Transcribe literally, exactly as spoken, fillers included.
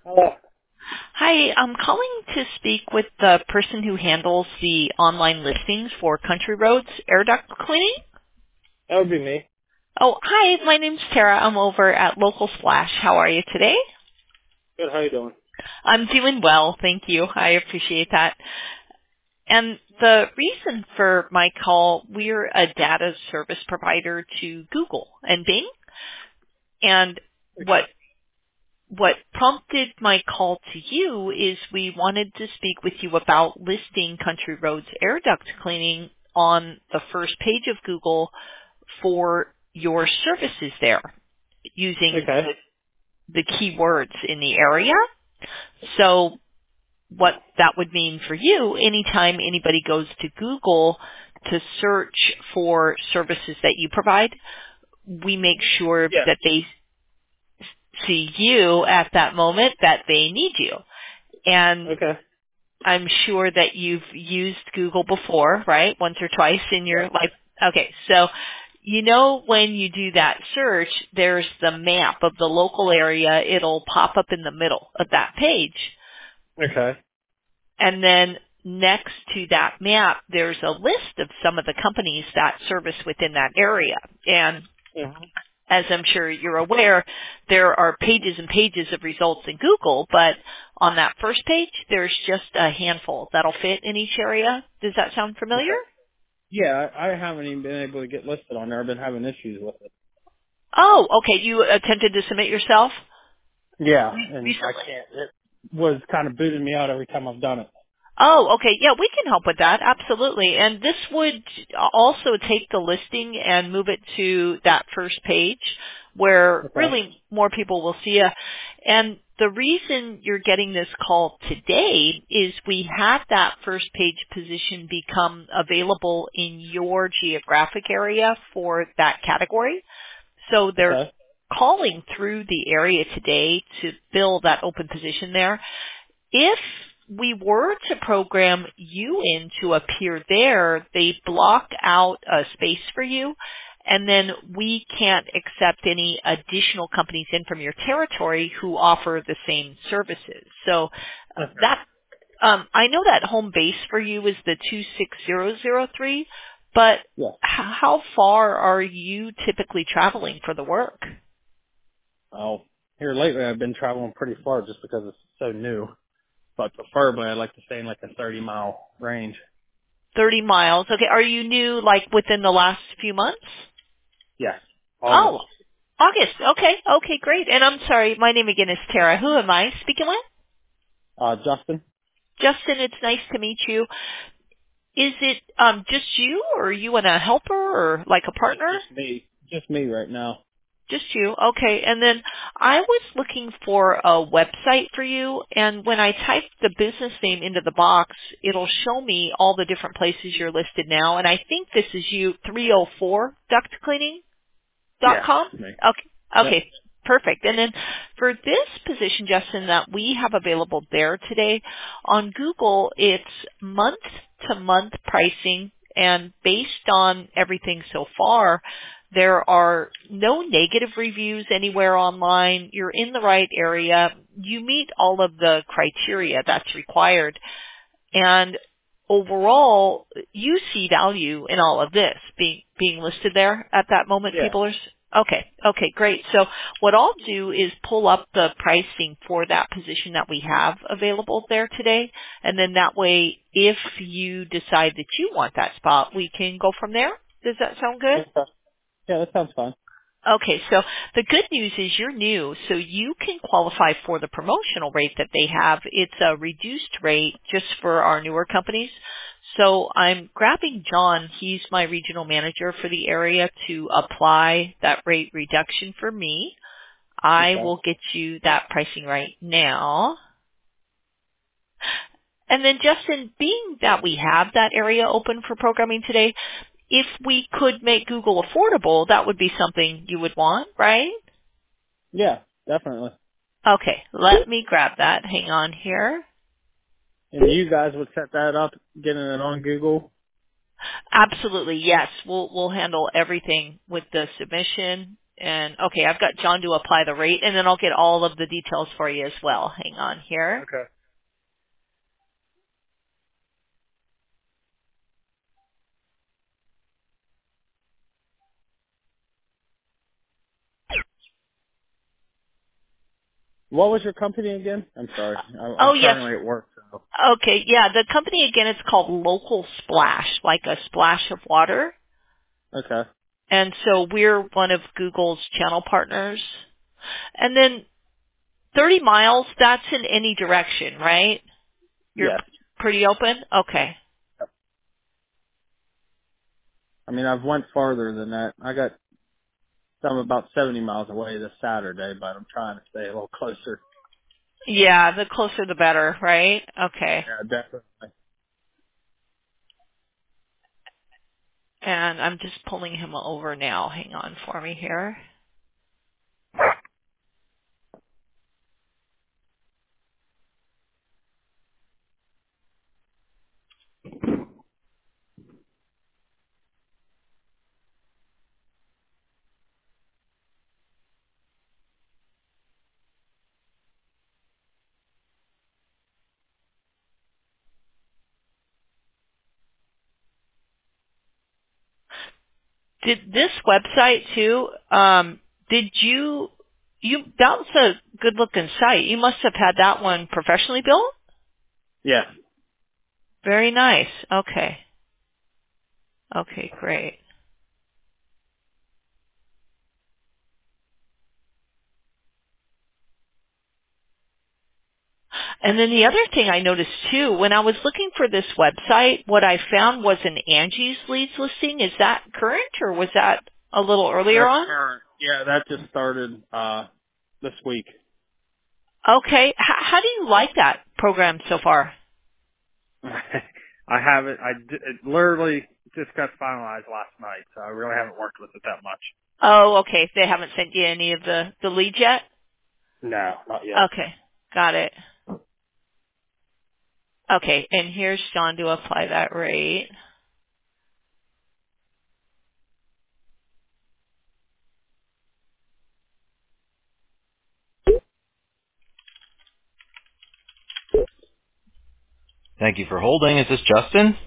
Oh, Hi, I'm calling to speak with the person who handles the online listings for Country Roads Air Duct Cleaning. that would be me. Oh, hi, my name's Tara. I'm over at Local Splash. How are you today? Good. How you doing? I'm doing well, thank you. I appreciate that. And the reason for my call, we're a data service provider to Google and Bing. And what Okay. What prompted my call to you is we wanted to speak with you about listing Country Roads Air Duct Cleaning on the first page of Google for your services there using Okay. the, the keywords in the area. So what that would mean for you, anytime anybody goes to Google to search for services that you provide, we make sure Yeah. that they see you at that moment that they need you. And Okay. I'm sure that you've used Google before, right? Once or twice in your Right. life. Okay, so you know when you do that search, there's the map of the local area. It'll pop up in the middle of that page. Okay. And then next to that map, there's a list of some of the companies that service within that area. And hmm as I'm sure you're aware, there are pages and pages of results in Google, but on that first page, there's just a handful that'll fit in each area. Does that sound familiar? Okay. Yeah, I, I haven't even been able to get listed on there. I've been having issues with it. Oh, okay. You attempted to submit yourself Yeah, re- and I recently? can't. It was kind of booting me out every time I've done it. Oh, okay. Yeah, we can help with that. Absolutely. And this would also take the listing and move it to that first page where Okay. really more people will see you. And the reason you're getting this call today is we have that first page position become available in your geographic area for that category. So they're Okay. calling through the area today to fill that open position there. If we were to program you in to appear there, they block out a space for you, and then we can't accept any additional companies in from your territory who offer the same services. So uh, Okay. that um, I know that home base for you is the two six zero zero three, but h- Yeah. how far are you typically traveling for the work? Oh, here lately I've been traveling pretty far just because it's so new. But preferably I'd like to stay in like a thirty mile range. thirty miles. Okay. Are you new like within the last few months? Yes. August. Oh, August. Okay. Okay, great. And I'm sorry, my name again is Tara. Who am I speaking with? Uh, Justin? Justin, it's nice to meet you. Is it um just you or are you and a helper or like a Just, partner? just me. Just me right now. Just you. Okay. And then I was looking for a website for you, and when I type the business name into the box, it'll show me all the different places you're listed now, and I think this is you three oh four duct cleaning. dot Yeah, com? that's me. Okay. Yep. Okay. Perfect. And then for this position, Justin, that we have available there today, on Google, it's month to month pricing, and based on everything so far, there are no negative reviews anywhere online. You're in the right area. You meet all of the criteria that's required. And overall, you see value in all of this being being listed there at that moment. Yeah. People are s- okay. Okay, great. So what I'll do is pull up the pricing for that position that we have available there today, and then that way, if you decide that you want that spot, we can go from there. Does that sound good? Okay. Yeah, that sounds fun. Okay, so the good news is you're new, so you can qualify for the promotional rate that they have. It's a reduced rate just for our newer companies. So I'm grabbing John, he's my regional manager for the area, to apply that rate reduction for me. I Okay. will get you that pricing right now. And then Justin, being that we have that area open for programming today, if we could make Google affordable, that would be something you would want, right? Yeah, definitely. Okay, let me grab that. Hang on here. And you guys would set that up, getting it on Google? Absolutely, yes. We'll we'll handle everything with the submission And okay, I've got John to apply the rate, and then I'll get all of the details for you as well. Hang on here. Okay. What was your company again? I'm sorry. I'm, I'm Oh yes. currently at work. So. Okay, yeah. The company again, it's called Local Splash, like a splash of water. Okay. And so we're one of Google's channel partners. And then thirty miles, that's in any direction, right? You're Yes. pretty open? Okay. I mean, I've went farther than that. I got some about seventy miles away this Saturday, but I'm trying to stay a little closer. Yeah, the closer the better, right? Okay. Yeah, definitely. And I'm just pulling him over now. Hang on for me here. Did this website too, um, did you, you, that was a good looking site. You must have had that one professionally built? Yeah. Very nice. Okay. Okay, great. And then the other thing I noticed too, when I was looking for this website, what I found was an Angie's Leads listing. Is that current or was that a little earlier That's on? current. Yeah, that just started uh this week. Okay. H- how do you like that program so far? I haven't. I d- it literally just got finalized last night, so I really haven't worked with it that much. Oh, okay. They haven't sent you any of the, the leads yet? No, not yet. Okay. Got it. Okay. And here's Sean to apply that rate. Thank you for holding. Is this Justin?